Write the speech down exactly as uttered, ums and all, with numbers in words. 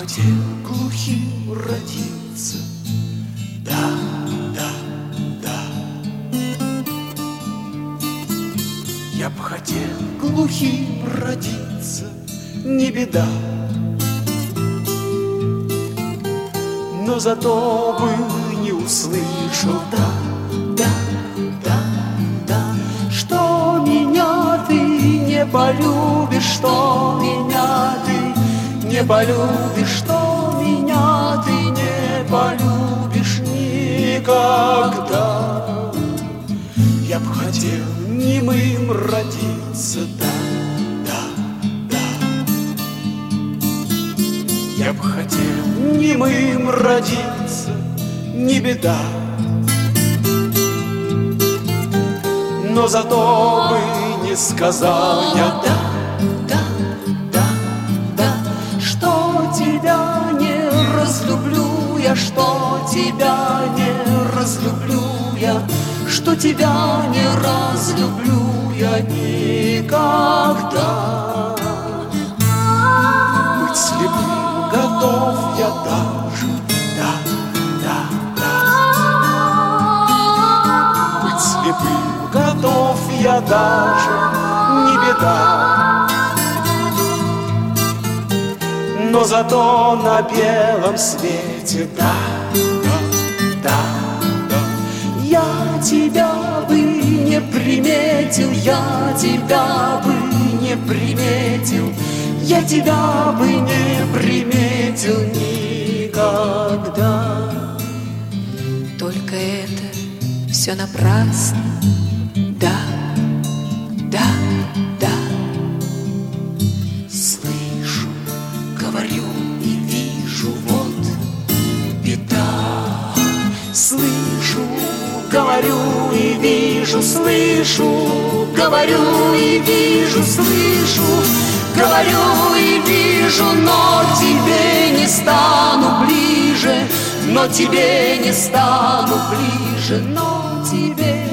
хотел глухим родиться, да, да, да. Я б хотел глухим родиться, не беда, но зато бы не услышал, да, да, да, да, что меня ты не полюбишь, что меня ты не полюбишь, что меня ты не полюбишь никогда. Я б хотел немым родиться, да, да, да. Я б хотел немым родиться, не беда, но зато бы не сказал я, да, да, да, да, что тебя не разлюблю я, что тебя не разлюблю я, что тебя не разлюблю я никогда. Быть слепым готов я даже, да, да, да. Быть слепым готов я даже, не беда, но зато на белом свете, да, да, да, да. Я тебя бы не приметил, я тебя бы не приметил, я тебя бы не приметил никогда. Только это все напрасно, да, да, да. Слышу, говорю и вижу, вот беда. Слышу, говорю и вижу, слышу, говорю и вижу, слышу, говорю и вижу, но тебе не стану ближе, но тебе не стану ближе, но тебе